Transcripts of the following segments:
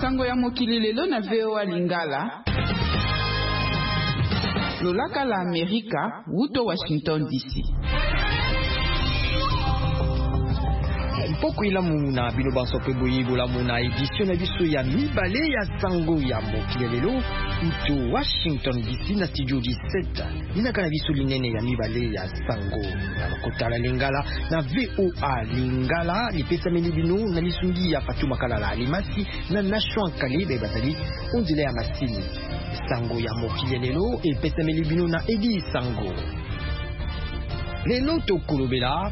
Sango ya mokili lelo na VOA Lingala. Lolaka la Amerika, wuto Washington DC. Poko ilamu na biloba sope boyigo la muna edition na biso ya mibale ya sango ya mokili lelo uto Washington DC na studio 17. Ninaka na biso linene ya mibale ya sango na kotala Lingala na VOA Lingala lipesa melibino na lisungi ya Fatuma Kalala Alimasi na Nashwan Kalebe bazali ondile ya masini. Sango ya mokili lelo epesa melibino na Edi Sango. Lelo to kolobela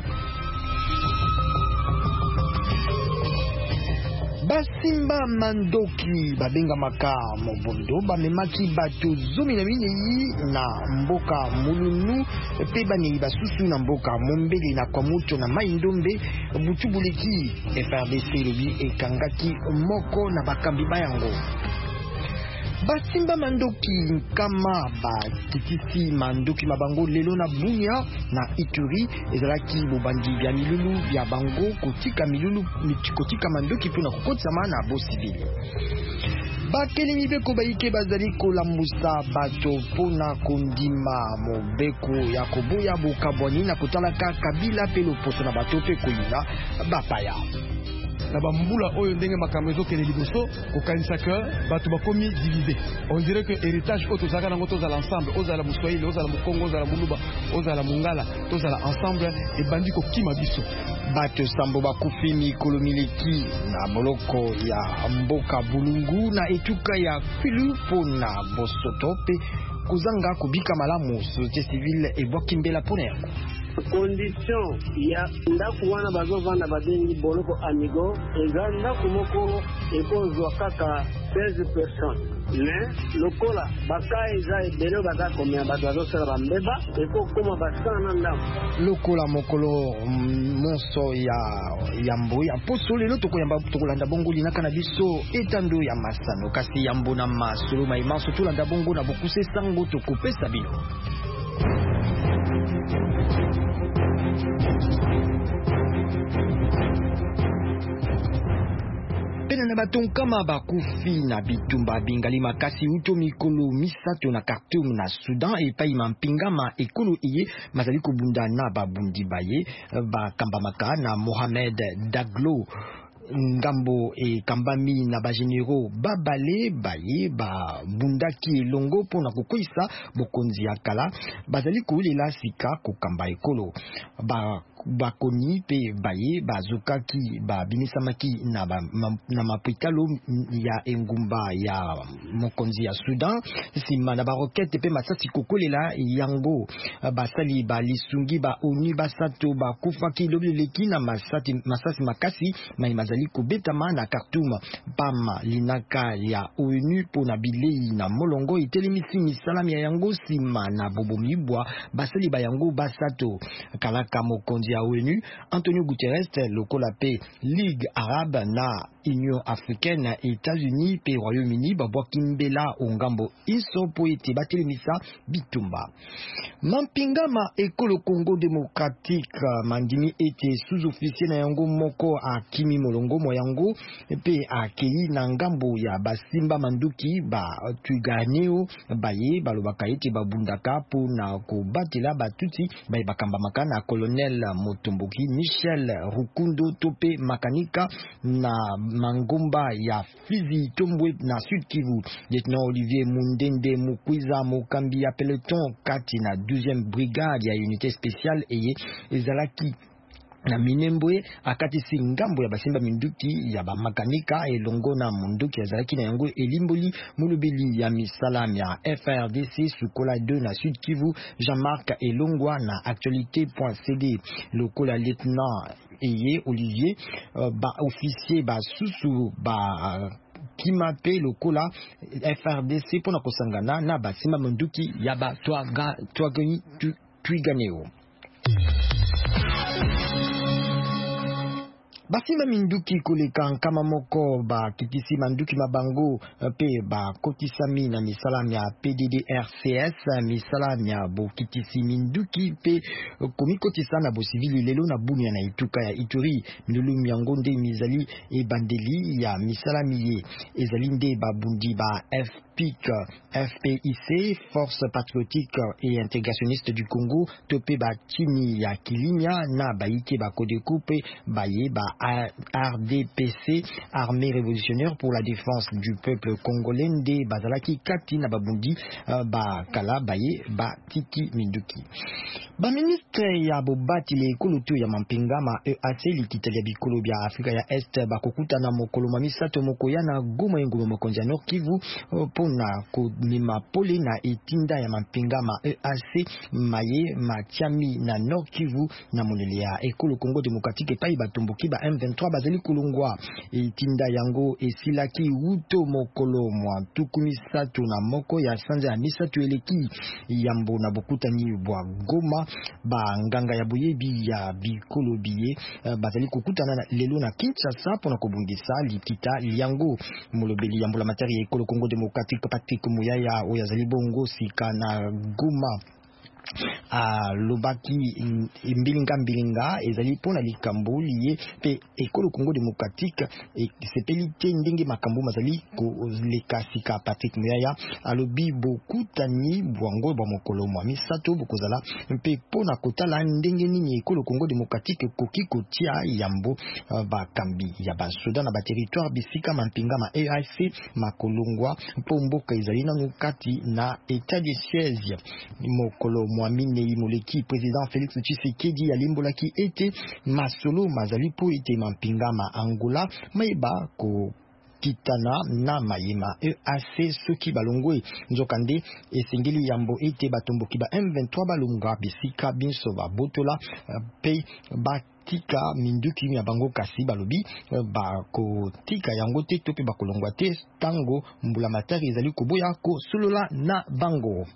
Basimba Mandoki babenga maka mobondo bamemaki bato 14 na mboka mulunu pe bani basusu na mboka mombele na kwa muto na maindombe butubuleki FRDC lobi ekangaki moko na bakambi bayango. Basimba Mandoki kama bakitisi Mandoki mabango lelo na Bunia na Ituri ezalaki bobandi bya milulu bya bango kotika milulu kotika Mandoki pona kokotama na bo civil. Bakeli mibeko baike bazali kolambusa bato pona kondima mobeko ya koboya bokabwani na kotalaka kabila pe loposo na bato pe koyina bapaya. Na bambula oyo ndenge makambo ezokende liboso kokanisaka bato bakomi divisé. On dirait que héritage oyo tozalaka nango tozala ensemble, ozala Moswahili, ozala Mukongo, ozala Muluba, ozala Mungala, tozala ensemble ebandi kokima biso. Bato sambo bakufi mikolo mileki na moloko ya mboka bulungu na etuka ya Filipo na Bosoto pe kozanga kubika malamu société civile ebwaki mbela pona yango. Condition ya ndaku wana bazovanda badengi boloko amigo eza ndaku moko ekozwa kaka 16 personnes mais lokola baka eza ebele baza komea bato bazosala bambeba ekokoma basana ndaku lokola mokolo monso ya mboya poso lelo tokolanda bongo linaka na biso etando ya masano kasi yambo na masolo maimanso tolanda bongo na bokuse sango tokopesa bino. Pena na batonkama bakufi na bitumba bingali makasi uto mikolo misato na Khartoum na Sudan epai mampingama ekolo iye mazali kobunda na babundi baye bakambamaka na Mohamed Daglo ngambo kambami na bagenero babale baye babundaki elongo pona kokwisa bokonzi ya kala bazali kolela sika kokamba ekolo bakoni pe baye bazokaki babimisamaki na mapitalo ya engumba ya mokonzi ya Sudan sima na barokete pe masasi kokolela yango basali balisungi ba ONU basato bakufaki lobeleki na masasi makasi mazali kubetama na Khartoum pama linaka ya ONU pona bilei na molongo itelimisi misalami ya yango sima na bobomibwa basali bayango basato kalaka mokonzi ya ONU Antonio Guterres lokola pe Ligue Arabe na Union Africaine États-Unis pe Royaume-Uni babwaki mbela ongambo iso po ete batelemisa bitumba mampingama ekolo Congo démocratique mandimi ete sous-officier na yango moko akimi molongo moyango pe akei na ngambo ya basimba manduki ba tuganeo baye balobaka ete babundaka po na kobatela batuti baye bakamba makana colonel Motomboki Michel Rukundo tope makanika na mangomba ya Fizi Tombwe na Sud Kivu lieutenant Olivier Mundende Mukwiza Mokambi ya peloton kati na 12e brigade ya unité spéciale eye ezalaki na Minembwe akati singambo ya basimba minduki ya bamakanika elongo na munduki yazalaki na yango elimboli mulubeli ya misalam ya FRDC sukola 2 na Sud Kivu Jean-Marc Elongwa na actualité.cd lokola lieutenant eye Olivier ba officier ba susu ba kimape lokola FRDC pona kosangana na basimba minduki ya ba Twiganeo. Basimba minduki koleka kama moko ba kitisi manduki mabango pe ba kotisami na misala ya PDDRCS misala ya bo kitisi minduki pe komikotisa na bo civili lelo na bunia na ituka ya Ituri milulu yango nde mizali e bandeli ya misala miye ezali nde babundi ba FPIC Force Patriotique et Intégrationniste du Congo topé ba chini ya Kilinya na baike ba Kodeko pe baye ba RDPC Armée révolutionnaire pour la défense du peuple congolais nde bazalaki kati na babundi ba kala baye ba tiki minduki ba ministre ya bobati le ekoloto ya mampinga ma EAC likitali ya bikolo bya Afrika ya Est bakokuta na mokolo mamisato moko ya na Goma ngolo mokonzi ya Nord Kivu pona konima pole na etinda ya mampinga ma EAC maye matiami na Nord Kivu na monele ya ekolo Congo démocratique pai batumbuki ba M23 bazali kulungwa etinda yango esilaki uto mokolo mwa tukumisatu na moko ya sanza ya misatu eleki yambo na bokutani bwa Goma ba nganga ya boyebi ya bikolo biye bazali kukutana lelo na Kinshasa pona kobungisa likita liango molobeli yambo la materi ya ekolo Congo démocratique Patrick Muyaya oyazali bongo sika na Goma lobaki mbilinga ezali pona likambo liye pe ekolo Congo démocratique sepelite ndenge makambo mazali ko lekasika Patrick Muyaya alobi bokutani bwango ba mokolo mwa misato bokozala mpe pona kotala ndenge nini ekolo Congo démocratique koki kotia yambo bakambi ya basoda na ba territoire bisika mampinga ma EAC makolongwa mpo mboka ezali nanu kati na état de siège mokolo Mwamine Imoleki président Félix Tshisekedi alimbolaki ete masolo mazali po ete mampinga ma Angola maiba ko kitana na mayema EAC soki balongwe nzokande esengeli yambo ete batomboki ba M23 balonga bisika binso ba botola pe ba tika minduki ya bango kasi balobi ba ko tika yango te to pe bakolongwa te tango mbula matari ezali koboya ko solola na bango.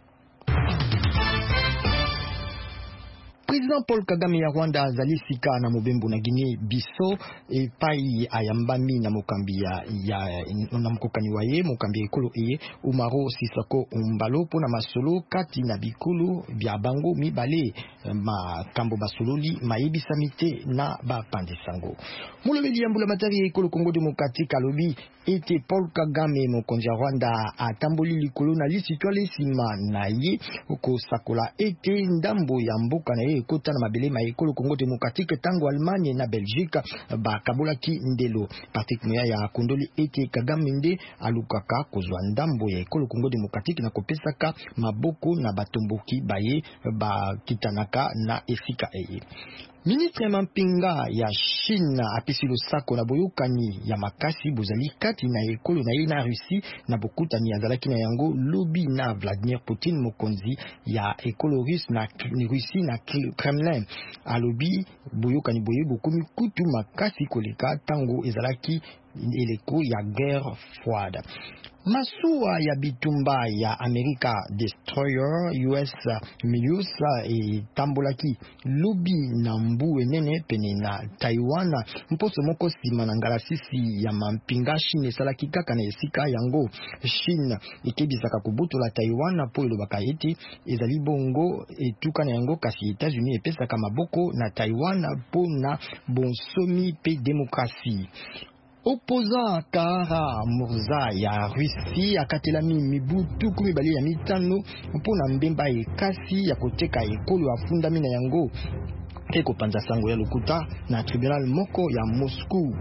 Président Paul Kagame ya Rwanda azali sika na mobembo na Guinée biso epai ayambami na mokambi ya na mokokani waye mokambi ekolo Umaro Sisoko Umbalo pona masolo kati na bikolo bya bango mibale makambo basololi mayebisa mite na bapandesango molobeli yambula matari ekolo Congo démocratique alobi ete Paul Kagame mokonzi ya Rwanda atamboli likolo na lisitwale sima na ye kosakola ete ndambo ya mboka na ye kota na mabele ma ekolo Congo démocratique tango Allemagne na Belgique bakabolaki ndelo. Patrick Muyaya kondoli ete Kagame nde alukaka kozwa ndambo ya ekolo Congo démocratique na kopesaka maboko na batomboki baye bakitanaka na esika eye. Ministre Mampinga ya Chine apesi losako na boyokani ya makasi bozali kati na ekolo na ye na Russie na bokutani azalaki na yango lobi na Vladimir Poutine mokonzi ya ekolo na Russie na Kremlin alobi boyokani boye bokomi kutu makasi koleka tango ezalaki eleko ya guerre froide. Masua ya bitumba ya America Destroyer US Milius e tambolaki lobi na mbu enene pene na Taiwan mposo moko sima na ngalasisi ya mampinga Chine salaki kaka na esika yango Chine ekebisaka kubutola Taiwan po elobaka ete ezali bongo etuka na yango kasi États-Unis epesaka maboko na Taiwan po na bonsomi pe demokrasi. Opposant Kara Murza ya Russie akatelami mibutu kumibali ya mitano mpona mbemba ekasi ya koteka ekolo afundami na yango eko panza sango ya lokuta na tribunal moko ya Moscou.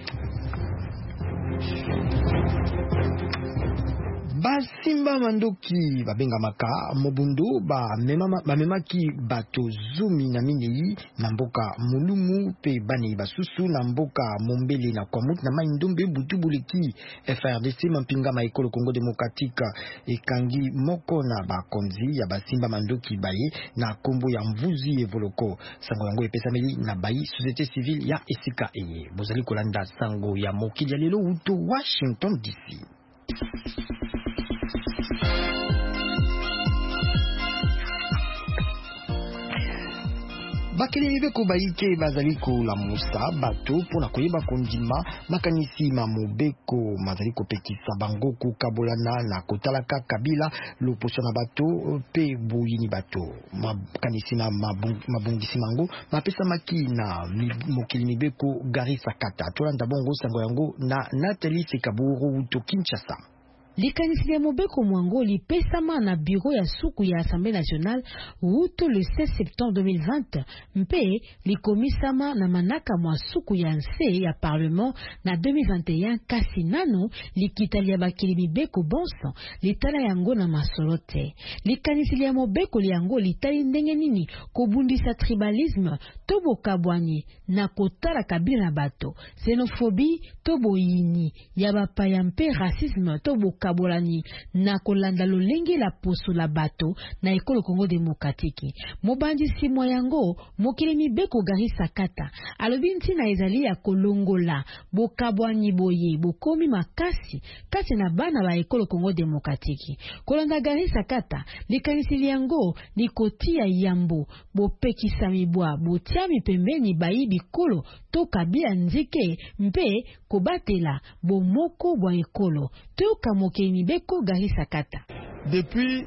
Basimba mandoki babenga maka mobundo memaki bato zumi na minei na mboka mulumu pe bani basusu na mboka mombele na kwamut na maindombe butubuliki FRDC mampinga ma ekolo Congo démocratique ekangi moko na bakonzi ya basimba mandoki baye na kombo ya mvuzi evoloko sango yango epesameli na bayi société civile ya esika eye bozali kolanda sango ya mokili ya lelo uto Washington DC. bakeli beko baike bazali kolamusa bato pona koyeba kondima makanisi ma mobeko mazali kopekisa bango kokabolana na kotalaka kabila loposo na bato pe boyini bato makanisi na mabungisi mango mapesa maki na mokili mibeko Garissa Kata tolanda bongo sango yango na Nathalie Sekaburu to Kinshasa. Likanisi ya mobeko mwango lipesama na bureau ya suku ya Assemblée nationale wuto le 16 septembre 2020 mpe likomisama na manaka mwa suku ya nse ya parlement na 2021 kasi nano likitali ya bakili mibeko bonso litala yango na masolote. Likanisi ya mobeko liango litali ndenge nini kobundisa tribalisme tobo kabwani na kotala kabila na bato xenophobie tobo yini ya bapaya mpe racisme tobo kabolani na kolanda lolenge la poso la bato na ekolo Congo Demokratiki. Mobandi simwa yango mokili mibeko Garissa Kata alobi ntina ezali ya kolongola bokabwani boye bokomi makasi kati na bana ba ekolo Congo Demokratiki. Kolanda Garissa Kata likanisi yango likotia yambo bopekisa mibwa botiami pembeni bayibi kolo to kabila nzike mpe kobatela bomoko bwa ekolo toka mokili mibeko Garissa Kata. Depuis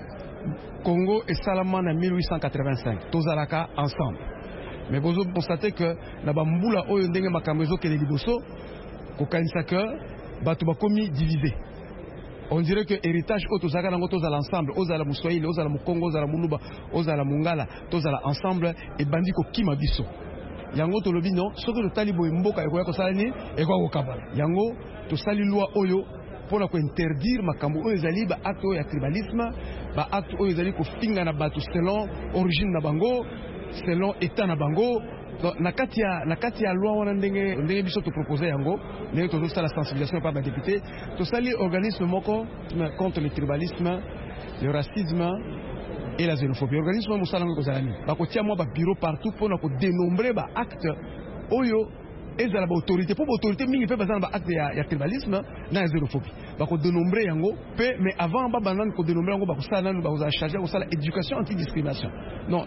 Congo et Salaman en 1885, tozalaka ensemble. Mais vous constatez que na bambula oyo ndenge makamezo ke liboso ko kanisa que batu bakomi divisé. On dirait que héritage otozaka nango tozala ensemble, ozala muswahili, ozala mukongo, ozala muluba, ozala mungala, tozala ensemble et bandi ko kima biso. Yango to lobi non, soki to tali boy mboka ekoya ko sala ni ekoya ko kabala. Yango to sali loi oyo pour ko interdire makambo oyo ezali ba acte ya tribalisme, ba acte oyo ezali ko finga na batu selon origine na bango, selon état na bango. Na kati ya loi wana ndenge biso to proposer yango, ndenge to sala sensibilisation par ba député, to sali organisme moko contre le tribalisme, le racisme et la xénophobie. Organisme musala ngo kozalani. Ba ko tia mo ba bureau partout pour na ko dénombrer ba acte oyo ezala ba autorité pour autorité mingi pe bazana ba acte ya tribalisme na xénophobie. Ba ko dénombrer yango pe mais avant ba banane ko dénombrer yango ba ko sala nanu ba ko charger ko sala éducation anti-discrimination. Non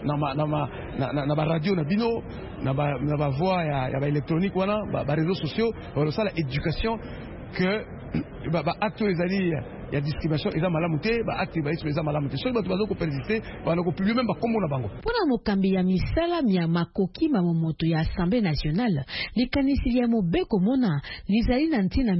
na ba radio na bino na ba voix ya ba électronique wana ba réseaux sociaux ba sala éducation que ba acte ezali ya discrimination eza malamu te ba acte ba eza malamu te so ba tubazo ko persister ba na ko plus même ba kombo na bango pona mokambi ya misala mya makoki mamomoto ya Assemblée nationale likanisi ya mobeko mona lizali na ntina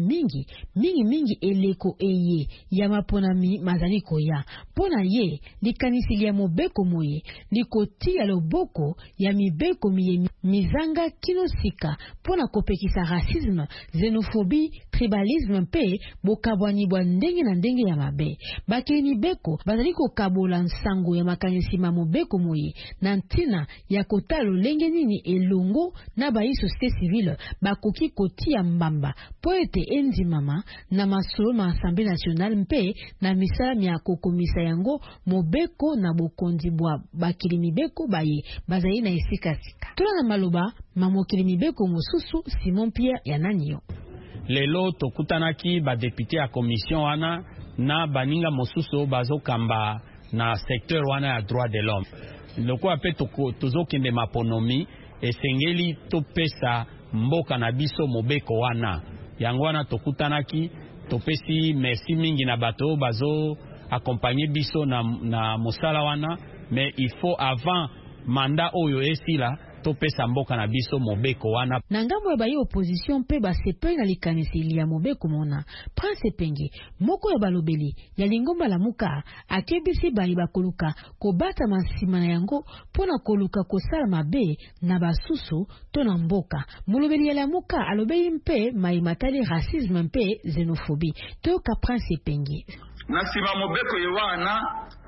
mingi eleko eye ya mapona mazali koya pona ye likanisi ya mobeko moye likoti ya loboko ya mibeko mizanga kinosika pona kopekisa racisme, xénophobie, tribalisme mpe bokabwani bwa ndenge na ndenge ya mabe. Bakili mibeko bazali kokabola nsango ya makanisi ma mobeko moye na ntina ya kotalo lenge nini elongo na ba société civile bakoki kotia mbamba po ete endi mama na masolo ma Assemblée nationale mpe na misala mya kokomisa yango mobeko na bokondi bwa bakili mibeko baye bazali na esikasika. Tula na maloba mamokili mibeko mosusu Simon Pierre ya Nanio. Lelo tokutanaki ba député ya commission wana na baninga mosusu bazokamba na secteur wana ya droit de l'homme. Loko ape tozokende maponomi esengeli topesa mboka na biso mobeko wana. Yango wana tokutanaki topesi merci mingi na bato bazo accompagner biso na mosala wana, mais il faut avant mandat oyo esila topesa mboka na biso mobeko wana. Na ngambo ya bayi opposition pe basepe na likanisi ya mobeko mona Prince Penge moko ya balobeli ya lingomba la muka akebisi bayi bakoluka kobata masima na yango pona koluka kosala mabe na basusu to na mboka. Mulobeli ya la muka alobeli mpe mai matali racisme mpe xénophobie to ka Prince Penge na sima mobeko yewana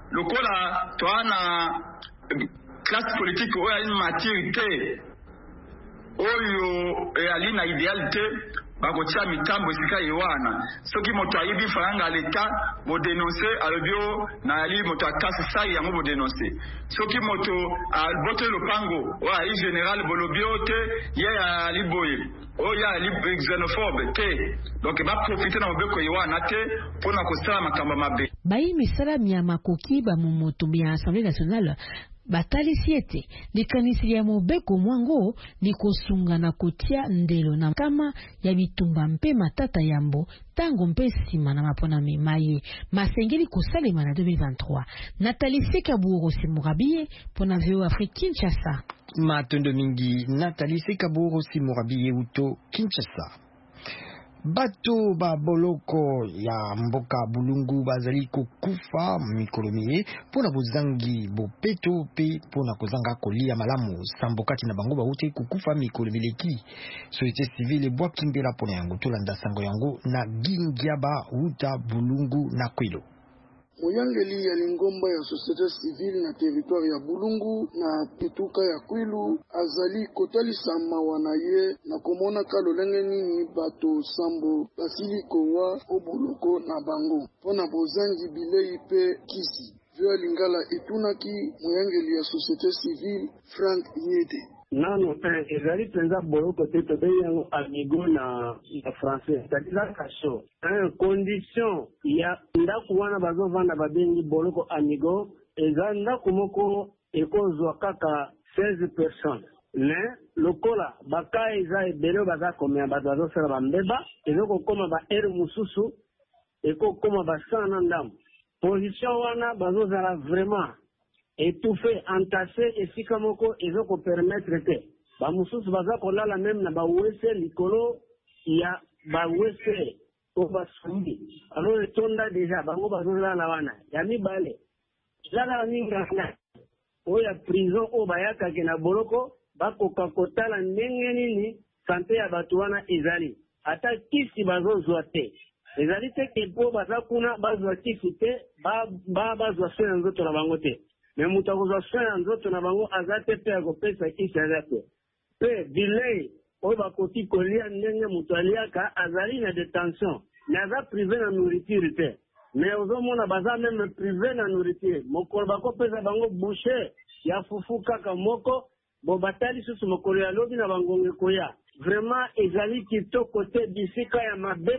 lokola toana classe politique oyo ali maturité oyo ali na idéalité bakotia mitambo esika yewana soki moto ayibi faranga l'État bo dénoncer alobio na ali moto akasi sai yango bo dénoncer soki moto abote lopango oyo ali général bolobio te ye ali boye oyo ali xénophobe te donc ba profiter na mobeko yewana te pona kosala makamba mabe bayi misala mya makoki ba momoto bya Assemblée nationale batalisi ete likanisi ya Mobeko Mwango ni kosunga na kotia ndelo na kama ya bitumba mpe matata yambo tango mpe sima na mapona mimaye masengeli kosalema na 2023. Nathalie Kaburo Simurabie pona VOA Afrique Kinshasa. Matondo mingi Nathalie Kaburo Simurabie uto Kinshasa. Bato ba boloko ya mboka bulungu bazali kokufa mikolomie pona bozangi bopeto pe pona kozanga kolia malamu sambokati na bango bauti kokufa mikolomileki. Société civile bwa kimbela pona yango tolanda sango yango na Gingiaba uta bulungu na Kwilo. Moyangeli ya lingomba ya société civile na territoire ya Bulungu na Pituka ya Kwilu azali kotalisama wanaye na komona kalolenge nini bato sambo basili kowa obuloko na bango pona bozangi bilei pe kisi. Vyo lingala itunaki moyangeli ya société civile Frank Nyete. Nano ezali penza boloko te tobe yango amigo na français c'est-à-dire kaso condition ya ndaku wana bazovanda babengi boloko amigo eza ndaku moko ekozwa kaka 16 personnes mais lokola baka eza ebele baza komea bato bazosala bambeba ezokokoma ba ere mususu ekokoma basana ndamu position wana bazozala vraiment étouffé, entassé, et si comme ils ont permettre que ba mususu baza kolala même na ba wese likolo ya ba wese o ba sumbi alors le tonda déjà bango bazola na wana ya mibale zala ninga na o ya prison o bayaka ke na boloko bakoka kotala ndenge nini santé ya bato wana ezali ata kisi bazozwa te ezali te ke po baza kuna bazwa kisi te bazwa soin nzoto na bango te. Mais mutakoza soin nzoto na bango azate pe akopesa kisi azate pe bilei oyo bakoti kolia ndenge mutu aliaka azali na detention na aza privé na nourriture te mais ozomona baza meme privé na nourriture mokolo bakopesa bango boucher ya fufu kaka moko bo batali susu mokolo ya lobi na bangonge koya vraiment ezali kitoko te bisika ya mabe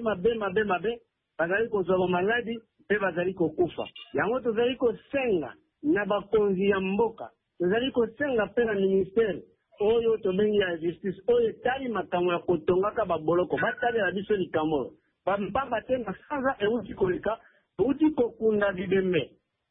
bazali kozwa maladi pe bazali kokufa yango tozali kosenga na bakonzi ya mboka tozali kosenga pe na ministère oyo tobengi ya justice oyo tali makambo ya kotongaka baboloko batali na biso likambo bambamba te na sanza euti koleka euti kokunda bibembe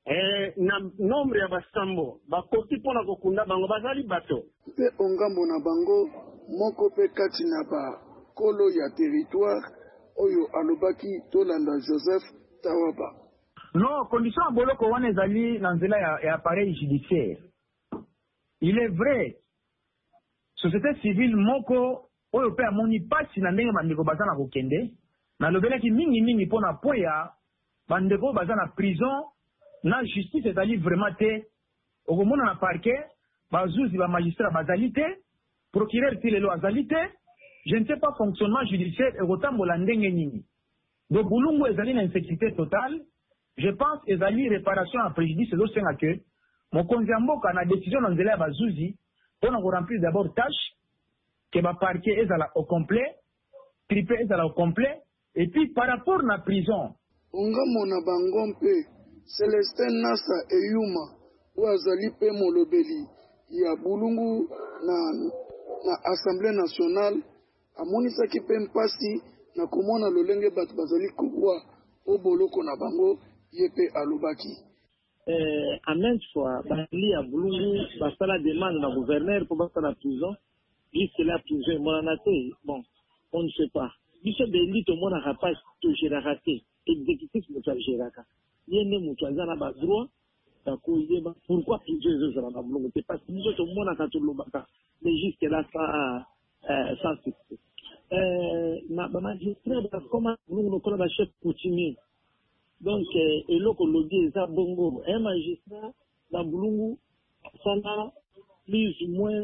na nombre ya basambo bakoki mpona kokunda bango bazali bato pe ongambo na bango moko pe kati na bakolo ya territoire oyo alobaki tolanda Joseph Tawaba. Non, condition à boloko wana ezali na nzela ya appareil judiciaire. Il est vrai, société civile moko oyo pe amoni pasi na ndenge bandeko baza na kokende na lobelaki mingi mpona poya bandeko baza na prison na justice ezali vraiment te okomona na parquet bazuzi ba magistrat bazali te procureur ti lelo azali te je ne sais pas fonctionnement judiciaire ekotambola ndenge nini. Donc Bulungu ezali na insécurité totale. Je pense ezali réparation à préjudice ezosenga que mokonzi ya mboka na décision na nzela ya bazuzi mpona koremplir d'abord tâche ke baparquet ezala au complet tripe ezala au complet et puis par rapport na prison ongambo na bango mpe Celestin Nasa Eyuma oyo azali mpe molobeli ya Bulungu na Assemblée nationale amonisaki mpe mpasi na komona lolenge bato bazali kobwa oboloko na bango yepe alobaki à maintes fois bali ya Bulungu basala demande na gouverneur pour basala prison jusque la prison monana te bon on ne sait pas biso bendi to mona rapaz to gérera te exécutif moto géraka yende moto azana ba droit ta ko yeba pourquoi prison zo na Bulungu te parce que biso to mona ka to lobaka mais jusque là ça succès na ba magistrat ba comment Bulungu ko ba chef coutumier. Donc, et là, qu'on le dit, ça, bongo, un magistrat, dans Bulungu, ça a plus ou moins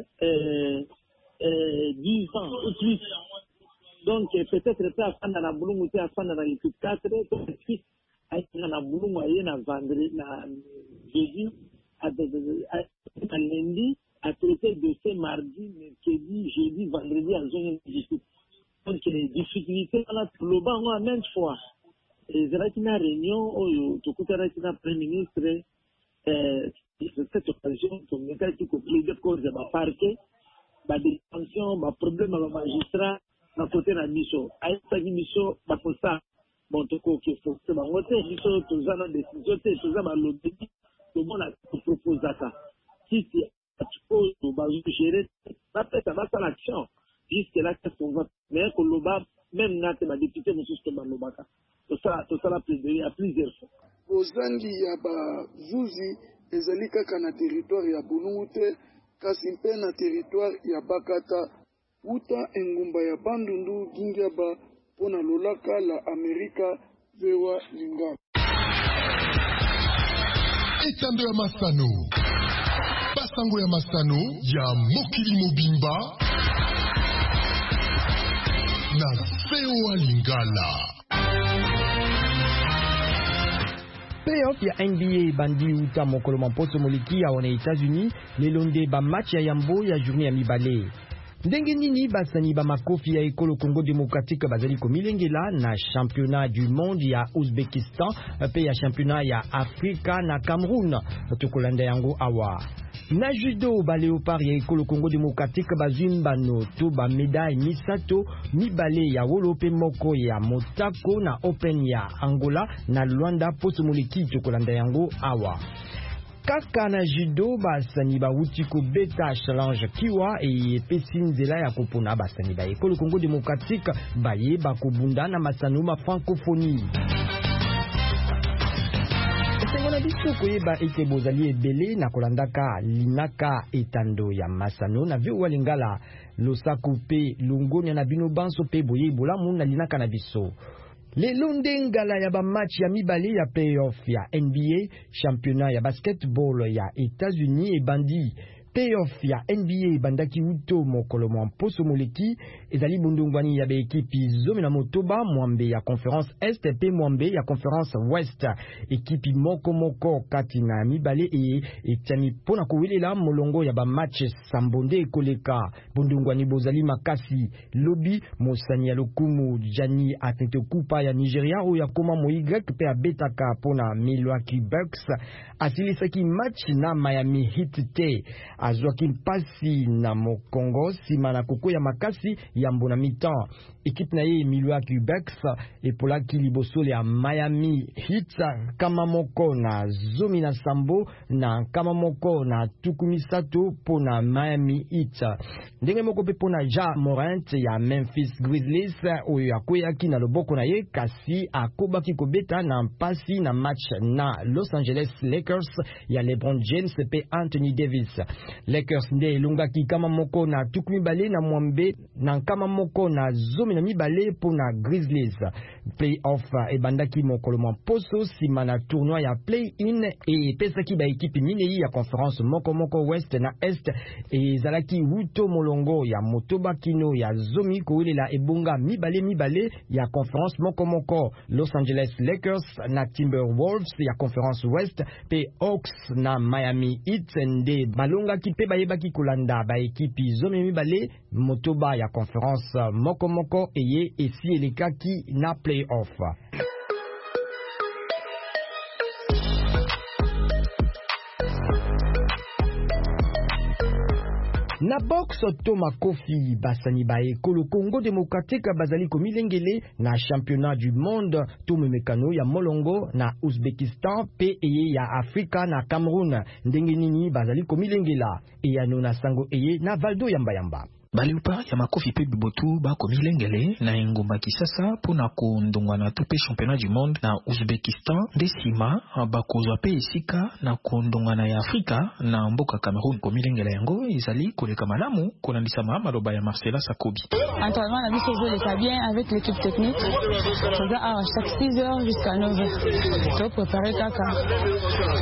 10 ans ou plus. Donc, peut-être pas à faire dans la Bulungu, à faire dans la 4 puis à être dans la Bulungu, à y aller vendredi, jeudi, à lundi, à traiter de ce mardi, mercredi, jeudi, vendredi, à zone de donc, les difficultés, on a tout le banc, en même fois. Et c'est là qu'il y a une réunion où tout le monde Premier ministre cette occasion tolinga ti ko plaider cause ba parquet ba détention ba problème ba magistrat na côté na biso aisa ki biso ba posa bon to ko ke faut que ba ngote biso toza na décision te toza ba lobby to bona ko proposer ça si to ba gérer ba peut-être ba faire l'action jusque là qu'est-ce qu'on va mais ko loba même na te ba député monsieur que ba lobaka to ça la plaider à plusieurs fois ozangi ya ba zuzi ezali kaka na territoire ya Bulungu te kasi mpe na territoire ya Bakata uta engumba ya Bandundu Gingiaba pona lolaka la Amerika vewa Lingala Etando ya Masano Basango ya Masano ya Mokili Mobimba na vewa Lingala. Playoff ya NBA bandi uta mokolo mamposo moliki ya wana États-Unis lelonde ba match ya yambo ya journée ya mibale. Ndenge nini basani ba makofi ya ekolo Congo démocratique bazali komilengela na championnat du monde ya Uzbekistan pe ya championnat ya Afrika na Cameroun tokolanda yango awa. Na judo ba léopard ya ekolo Congo démocratique bazimbano to ba médaille misato mibale ya wolo pe moko ya motako na open ya Angola na Luanda poso moleki tokolanda yango awa. Kaka na judo basani ba utiko beta challenge kiwa e pesi nzela ya kopona basani ba ekolo Congo démocratique baye bakobunda na masanuma francophonie. Sengona biso koyeba ete bozali ebele na kolandaka linaka etando ya masano na vewa Lingala losaku pe lungonya na bino banso pe boye bolamu na linaka na biso. Lelo ndengala ya ba match ya mibale ya playoff ya NBA, championnat ya basketball ya États-Unis e bandi playoff ya NBA bandaki uto mokolo mposo moleki ezali bundungwani ya be ekipi zomi na motoba mwambe ya conference est pe mwambe ya conference west ekipi moko kati na mibale e etiani pona kowelela molongo ya ba match sambonde koleka bundungwani bozali makasi lobi mosani ya lokumu Jani Atetokupa ya Nigeria o ya koma mo Y pe abetaka pona Milwaukee Bucks asilisaki match na Miami Heat te azwaki mpasi na mokongo sima na koko ya makasi ya mbona mitan équipe na ye Milwaukee Bucks epolaki liboso ya Miami Heat kama moko na zomi na sambo na kama moko na tukumisato pona Miami Heat ndenge moko pe pona Ja Morant ya Memphis Grizzlies oyo akweyaki na loboko na ye kasi akobaki kobeta na mpasi na match na Los Angeles Lakers ya LeBron James pe Anthony Davis. Lakers nde elongaki kama moko na tukumi bale na mwambe na kama moko na zomi na mibale pona Grizzlies. Playoff ebandaki mokolo mposo sima na tournoi ya play-in e pesaki ba ekipi minei ya conference moko west na est e zalaki wuto molongo ya motoba kino ya zomi kowelela ebonga mibale ya conference moko Los Angeles Lakers na Timberwolves ya conference west pe Hawks na Miami Heat nde balongaki pe bayebaki kolanda ba ekipi zomi mibale motoba ya conference moko eye esi elekaki na playoff. Na box Thomas Kofi basani ba ekolo Congo démocratique bazali komilengele na championnat du monde tomemekano ya molongo na Uzbekistan pe eye ya Afrika na Cameroun ndenge nini bazali komilengela eyano na sango eye na Valdo Yamba. Baliupa ya makofi pe bibotu ba komilengele na engumba Kisasa pona kondongwana to pe championnat du monde na Uzbekistan desima bakozwa pe esika na kondongwana ya Afrika na mboka Cameroun komilengela yango izali koleka malamu konandisa maloba ya Marcela Sakobi. Entraînement na biso je bien avec l'équipe technique. Chaque 6h jusqu'à 9h. Donc préparer kaka.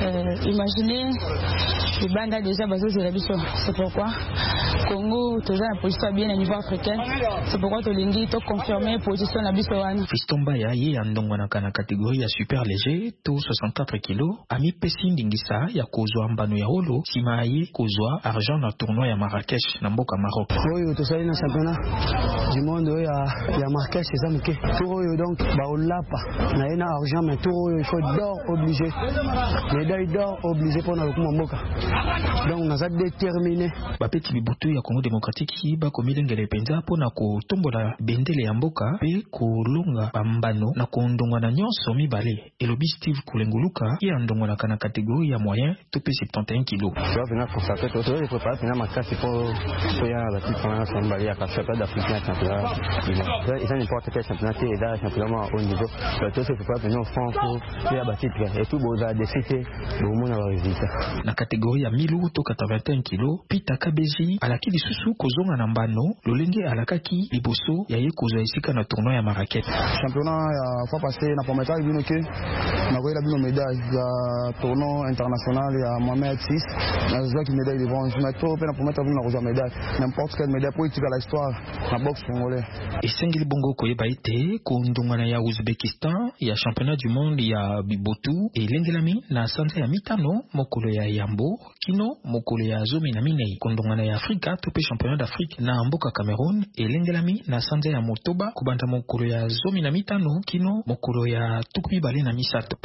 Imaginez les bandes déjà bazo de la biso. C'est pourquoi Congo toza la position bien au niveau africain. C'est pourquoi Tolingi to confirmer position na biso wana. Fiston Baya ye andongwanaka na catégorie ya super léger to 64 kg ami pesi ndingisa ya kozwa mbano ya holo sima ye kozwa argent na tournoi ya Marrakech na mboka Maroc. Oyo tosali na championnat du monde ya Marrakech c'est ça muke. Tour donc ba olapa na ena argent mais tour il faut d'or obligé. Médaille d'or obligé pour na lokuma mboka. Donc on a déterminé ba petit bibutu ya Congo démocratique ba komilengele penza pona ko tombola bendele ya mboka pe kolonga bambano na kondongwa na nyonso mibale elobi Steve Kulenguluka ye andongwa na catégorie ya moyen to pe 71 kg. Tu vas venir consacrer toi tu préparer finalement ma classe pour ya la petite France en Bali à championnat d'Afrique championnat. Et ça n'importe quel championnat et là championnat au niveau. Tu sais pas venir au fond pour ya bâtir et tout boza décider le monde va résultat. Na catégorie ya 1000 to 81 kg Pita Kabeji alaki lisusu kozonga na mbano lolenge alakaki liboso ya ye kozwa esika na tournoi ya Marrakech. Championnat ya fois passé na pometa bino ke na koyela bino médaille ya tournoi international ya Mohamed 6 na zwa ki médaille de bronze mais to pe na pometa bino na kozwa médaille n'importe quelle médaille pour itika la histoire na boxe congolais. Esengeli bongo koyeba ete kondongana ya Uzbekistan ya championnat du monde ya bibotu elengelami na sanza ya mitano mokolo ya yambo kino mokolo ya zomi na minei. Kondongana ya Afrika to pe championnat d'Afrique na mboka Cameroun elengelami na sanza ya motoba kubanda mokolo ya zomi na mitano kino mokolo ya tukumi bale na misato.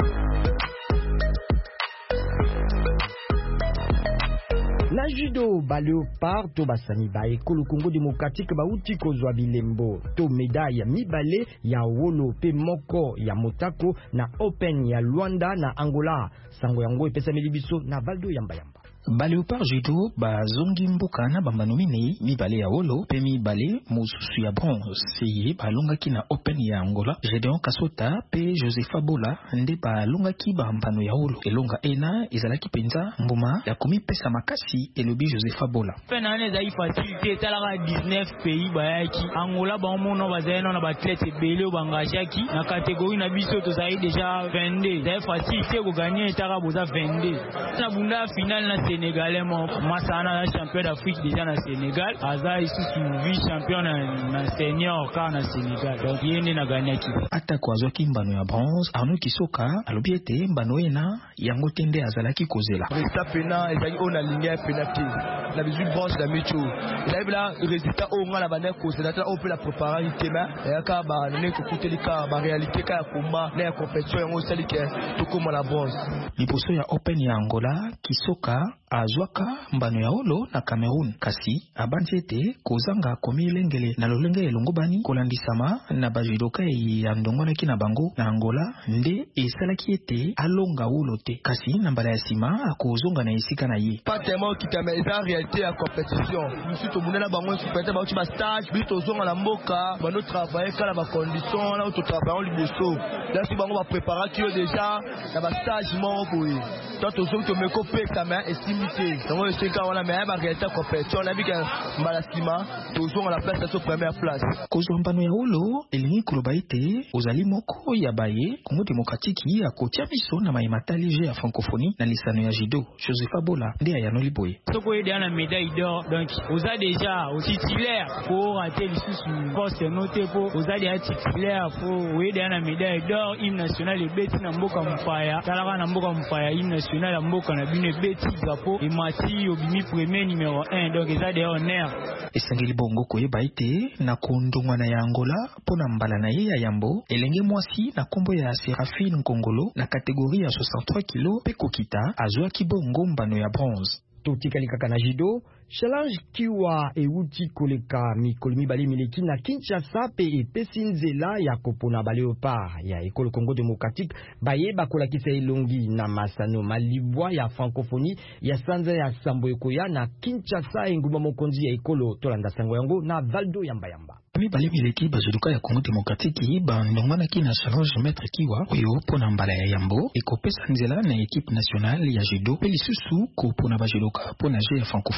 Na judo ba léopard to basani ba ekolo Congo démocratique ba uti kozwa bilembo to médaille mibale ya wolo pe moko ya motako na open ya Luanda na Angola. Sango yango epesa milibiso na Valdo Yamba. Ba léopard judo ba zongi mboka na bambano minei mibale ya wolo pe mibale mosusu ya bronze siye balongaki na open ya Angola. Gedeon Kasota pe Josepha Bola nde balongaki bambano ya wolo. Elonga ena ezalaki penza mbuma ya komipesa makasi elobi Josepha Bola. Pena eza facilité talaka 19 pays bayaki Angola ba mono bazena na batlete belé bangashaki na catégorie na biso tozali déjà 22. C'est facilité ko gagner taka boza 22. Na bunda finale na Sénégalais Massana champion d'Afrique déjà na Sénégal aza ici vice champion na senior car na Sénégal donc yene na gagné ki ata ko azoki mbano ya bronze Arnaud Kisoka alobi ete mbano ena yango tende azalaki kozela résultat pena ezali ona ligne penalty na bizu bronze na micho ezali la résultat o ngala bana kozela ta on peut la préparer tema ya ka ba ne ko kutelika ba réalité ka ya komba na ya compétition yango sali ke to koma la bronze liposo ya open ya Angola Kisoka azwaka mbano ya olo na Cameroun kasi abanti ete kozanga komilengele na lolenge elongo bani kolandisama na bajudoka ya ndongwanaki na bango na Angola nde esalaki ete alonga olo te kasi na mbala ya sima akozonga na esika na ye pas tellement kitame eza réalité ya compétition musu to munela bango supporter ba ba stage bito zonga la mboka bano travailler kala ba condition là to travailler liboso là si bango ba préparer ki déjà na ba stage mo boy to zonga to meko pe kama estimité donc je sais quand on a mais ba réalité compétition on a vu que mbalasima to zonga la place sur première place kozwa mbano ya olo elingi koloba ete ozali moko ya baye Congo démocratique ya kotia biso na mayemata léger ya francophonie na lisano ya judo Josepha Bola nde ayano liboye soko ede na médaille d'or donc oza déjà au titulaire pour rater lisusu poste noté pour oza déjà titulaire pour ede na médaille d'or hymne national ebeti na mboka mfaya talaka na mboka mfaya hymne national ya mboka na bino ebeti drapeau et mati obimi premier numéro 1 donc eza de honneur esengeli bongo koyeba ete na kondongwana ya Angola pona mbala na ye ya yambo elenge mwasi na kombo ya Seraphine Nkongolo na kategorie ya 63 kg pe kokita azwaki bongo mbano ya bronze. Totikali kaka na judo challenge kiwa euti koleka mikolo mibale mileki na Kinshasa pe epesi nzela ya kopona ba léopard ya ekolo Congo démocratique baye bakolakisa elongi na masano malibwa ya francophonie ya sanza ya sambo ekoya na Kinshasa enguma mokonzi ya ekolo tolanda sango yango na Valdo Yamba. Mibale mileki bajudoka ya Congo démocratique bandongwanaki na challenge maître kiwa oyo pona mbala ya yambo ekopesa nzela na équipe nationale ya judo pe lisusu kopona bajudoka pona jeu ya francophonie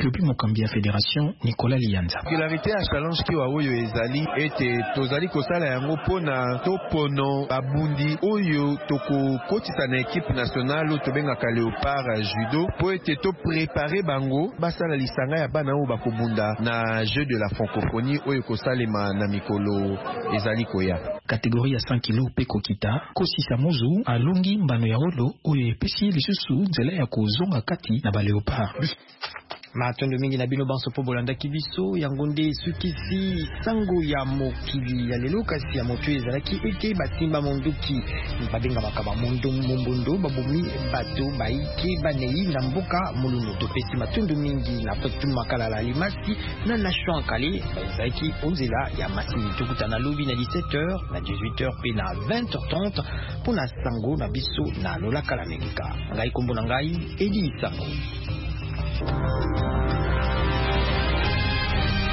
Ethiopie Mokambia Fédération Nicolas Lianza. Particularité à challenge qui wa oyo ezali ete tozali kosala yango pona topono babundi oyo toko kotisa na équipe nationale tobengaka Léopard judo po ete to préparer bango basala lisanga ya bana oyo bakobunda na jeu de la francophonie oyo kosalema na mikolo ezali koya. Catégorie ya 100 kg pe kokita Kosisa Mozu alongi mbano ya olo oyo epesi lisusu nzela ya kozonga kati na ba Léopard. Matondo mingi na bino banso po bolanda kibiso yango nde sukisi sango ya mokili ya lelo kasi ya moto ezalaki ete basimba monduki babenga makaba mondo mombondo babomi bato baike banei na mboka moluno topesi matondo mingi na fotu makala la limasi na nation kale bazaki onzela ya masini tukutana lobi na 17h na 18h pe na 20h30 pona sango na biso na lola kala Amerika ngai kombo na ngai Edi Sango.